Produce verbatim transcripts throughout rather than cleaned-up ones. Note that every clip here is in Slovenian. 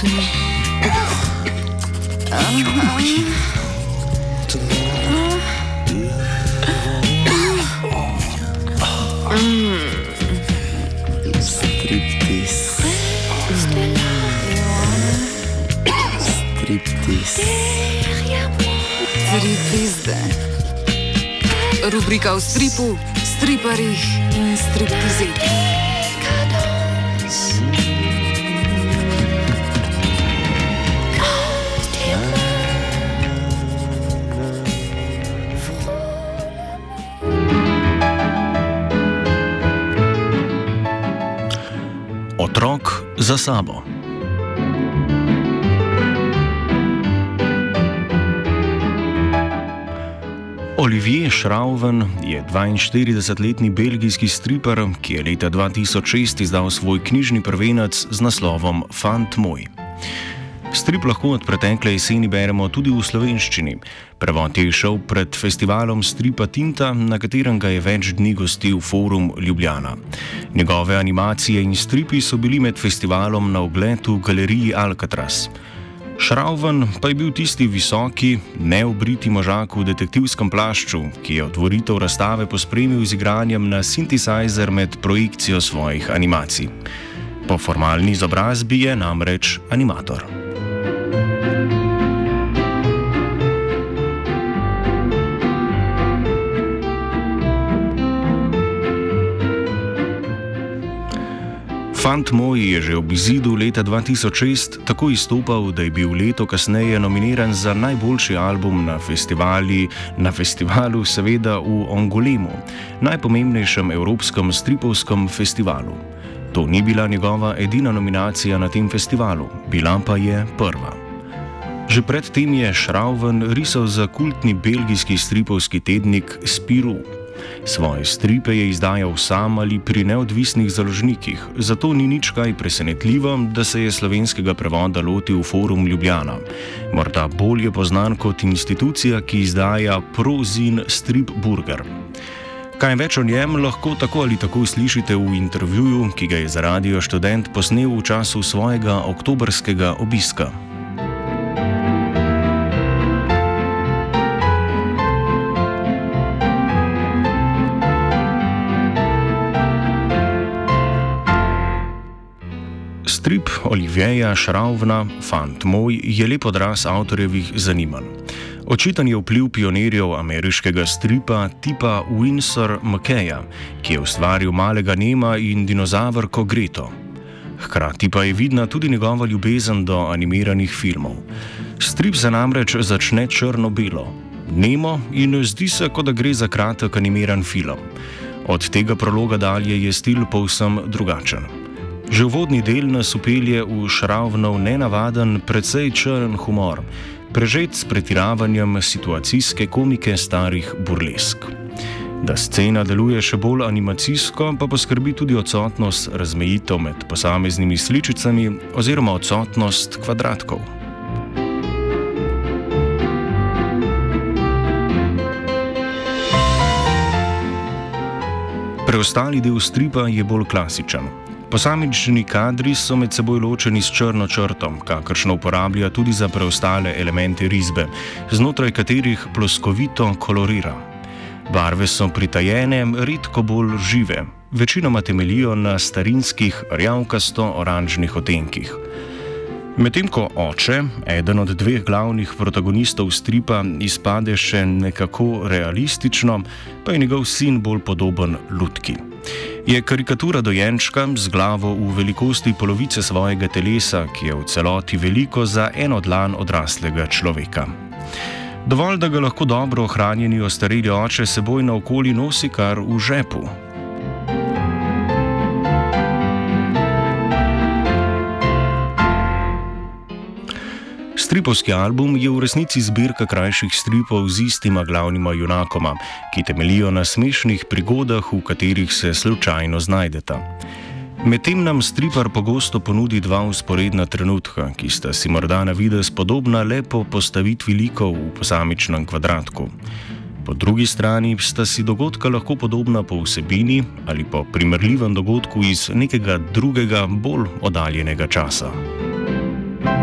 Sweet. Striptease. Striptease. Striptease. Rubrika v stripu, striparjih in striptizeti. Otrok za sabo. Olivier Schrauven je dvainštiridesetletni belgijski striper, ki je leta dva tisoč šest izdal svoj knjižni prvenec z naslovom Fant moj. Strip lahko od pretekle jeseni beremo tudi v slovenščini. Prevod je šel pred festivalom stripa Tinta, na katerem ga je več dni gostil Forum Ljubljana. Njegove animacije in stripi so bili med festivalom na ogled v galeriji Alcatraz. Schrauven pa je bil tisti visoki, neobriti možak v detektivskem plašču, ki je otvoritev razstave pospremil z igranjem na sintesajzer med projekcijo svojih animacij. Po formalni izobrazbi je namreč animator. Fant moj je že ob izidu leta dva tisoč šest tako izstopal, da je bil leto kasneje nominiran za najboljši album na, na festivalu, seveda v Angolemu, najpomembnejšem evropskem stripovskem festivalu. To ni bila njegova edina nominacija na tem festivalu, bila pa je prva. Že predtem je Schrauven risal za kultni belgijski stripovski tednik Spirou. Svoje stripe je izdajal sam ali pri neodvisnih založnikih, zato ni nič kaj presenetljivo, da se je slovenskega prevoda lotil Forum Ljubljana. Morda bolje poznan kot institucija, ki izdaja prozin Strip Burger. Kaj več o njem lahko tako ali tako slišite v intervjuju, ki ga je za Radio Študent posnel v času svojega oktobrskega obiska. Strip Olivierja Schrauvena, Fant moj, je lep odraz avtorjevih zanimanj. Očiten je vpliv pionirjev ameriškega stripa tipa Winsor McKaya, ki je ustvaril Malega Nema in dinozavrko Greto. Hkrati pa je vidna tudi njegova ljubezen do animiranih filmov. Strip se namreč začne črno-belo, nemo in zdi se, kot da gre za kratek animiran film. Od tega prologa dalje je stil povsem drugačen. Že uvodni del nas upelje v Schrauvenov nenavaden, precej črn humor, prežet s pretiravanjem situacijske komike starih burlesk. Da scena deluje še bolj animacijsko, pa poskrbi tudi odsotnost razmejitev med posameznimi sličicami oziroma odsotnost kvadratkov. Preostali del stripa je bolj klasičen. Posamični kadri so med seboj ločeni s črno črto, kakršno uporablja tudi za preostale elemente risbe, znotraj katerih ploskovito kolorira. Barve so pritajene, redko bolj žive, večinoma temeljijo na starinskih rjavkasto-oranžnih odtenkih. Medtem ko oče, eden od dveh glavnih protagonistov stripa, izpade še nekako realistično, pa je njegov sin bolj podoben lutki. Je karikatura dojenčka z glavo v velikosti polovice svojega telesa, ki je v celoti veliko za eno dlan odraslega človeka. Dovolj, da ga lahko dobro ohranjeni ostareli oče seboj naokoli nosi kar v žepu. Stripovski album je v resnici zbirka krajših stripov z istima glavnima junakoma, ki temeljijo na smešnih prigodah, v katerih se slučajno znajdeta. Medtem nam stripar pogosto ponudi dva vzporedna trenutka, ki sta si morda na videz podobna le po postavitvi likov v posamičnem kvadratku. Po drugi strani sta si dogodka lahko podobna po vsebini ali po primerljivem dogodku iz nekega drugega, bolj oddaljenega časa.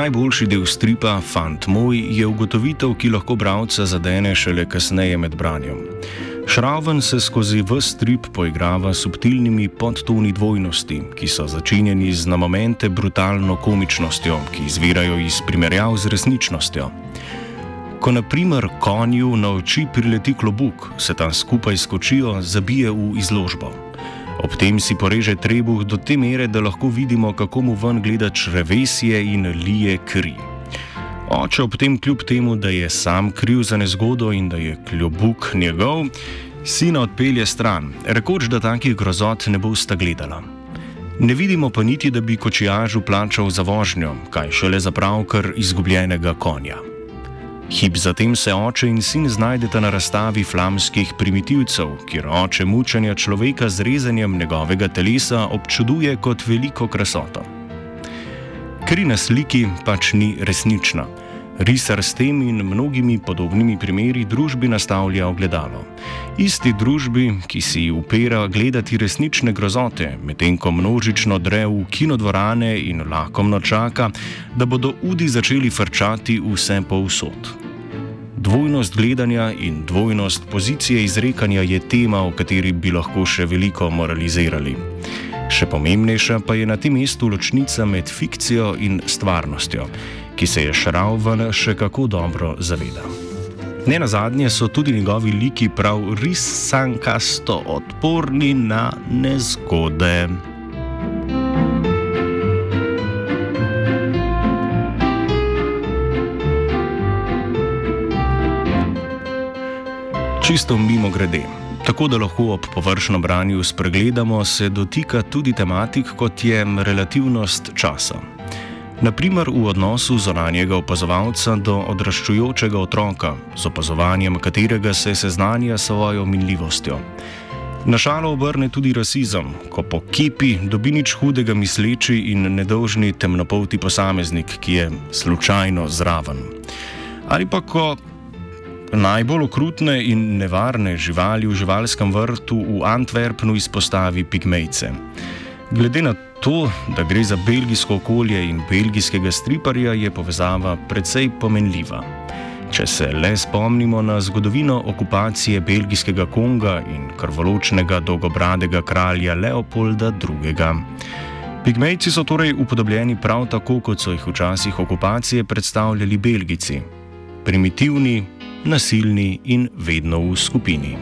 Najboljši del stripa Fant moj je ugotovitev, ki lahko bralca zadene šele kasneje med branjem. Schrauven se skozi ves strip poigrava s subtilnimi podtoni dvojnosti, ki so začinjeni z na momente brutalno komičnostjo, ki izvirajo iz primerjav z resničnostjo. Ko na primer konju na oči prileti klobuk, se tam skupaj skočijo, zabije v izložbo. Ob tem si poreže trebuh do te mere, da lahko vidimo, kako mu ven gleda črevesje in lije kri. Oče ob tem kljub temu, da je sam kriv za nezgodo in da je klobuk njegov, sina odpelje stran, rekoč, da takih grozot ne bosta gledala. Ne vidimo pa niti, da bi kočijažu plačal za vožnjo, kaj šele za pravkar izgubljenega konja. Hip zatem se oče in sin znajdeta na razstavi flamskih primitivcev, kjer oče mučenja človeka z rezanjem njegovega telesa občuduje kot veliko krasoto. Kri na sliki pač ni resnična. Risar s tem in mnogimi podobnimi primeri družbi nastavlja ogledalo. Isti družbi, ki si upira gledati resnične grozote, medtem ko množično dre v kinodvorane in lakomno čaka, da bodo udi začeli frčati vse povsod. Dvojnost gledanja in dvojnost pozicije izrekanja je tema, o kateri bi lahko še veliko moralizirali. Še pomembnejša pa je na tem mestu ločnica med fikcijo in stvarnostjo, ki se je Schrauven še kako dobro zaveda. Ne nazadnje so tudi njegovi liki prav risankasto odporni na nezgode. Čisto mimogrede. Tako da lahko ob površnem branju spregledamo, se dotika tudi tematik, kot je relativnost časa. Naprimer v odnosu zunanjega opazovalca do odraščujočega otroka, z opazovanjem katerega se seznanja s svojo minljivostjo. Na šalo obrne tudi rasizem, ko po kipi dobi nič hudega misleči in nedolžni temnopolti posameznik, ki je slučajno zraven. Ali pa ko najbolj okrutne in nevarne živali v živalskem vrtu v Antwerpnu izpostavi pigmejce. Glede na to, da gre za belgijsko okolje in belgijskega striparja, je povezava precej pomenljiva. Če se le spomnimo na zgodovino okupacije belgijskega Konga in krvoločnega dolgobradega kralja Leopolda drugega. Pigmejci so torej upodobljeni prav tako, kot so jih v časih okupacije predstavljali Belgijci. Primitivni, nasilni in vedno v skupini.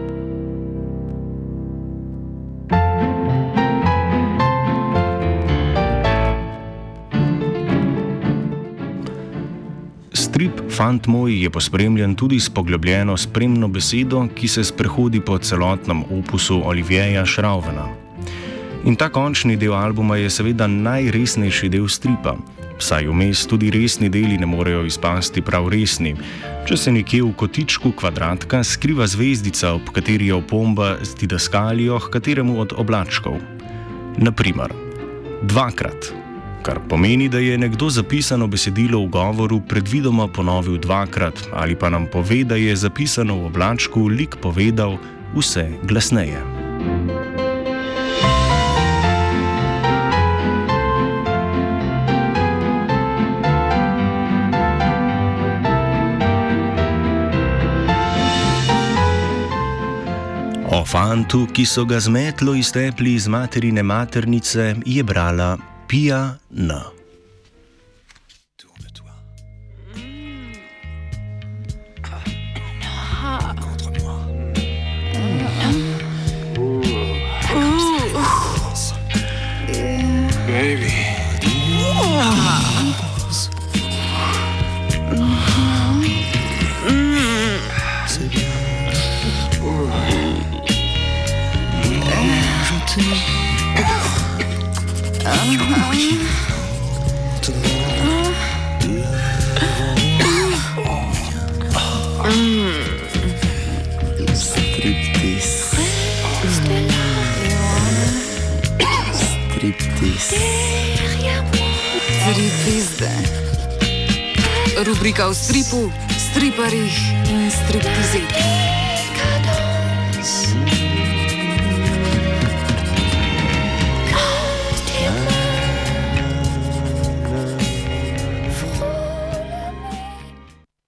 Strip Fant moj je pospremljen tudi s poglobljeno spremno besedo, ki se sprehodi po celotnem opusu Olivierja Schrauvena. In ta končni del albuma je seveda najresnejši del stripa, saj vmes tudi resni deli ne morejo izpasti prav resni, če se nekje v kotičku kvadratka skriva zvezdica, ob kateri je opomba z didaskalijo h kateremu od oblačkov. Naprimer, dvakrat, kar pomeni, da je nekdo zapisano besedilo v govoru predvidoma ponovil dvakrat, ali pa nam pove, da je zapisano v oblačku lik povedal vse glasneje. O fantu, ki so ga z metlo iztepli iz materine maternice, je brala Pia N. Rubrika v stripu, striparjih in striptizeti.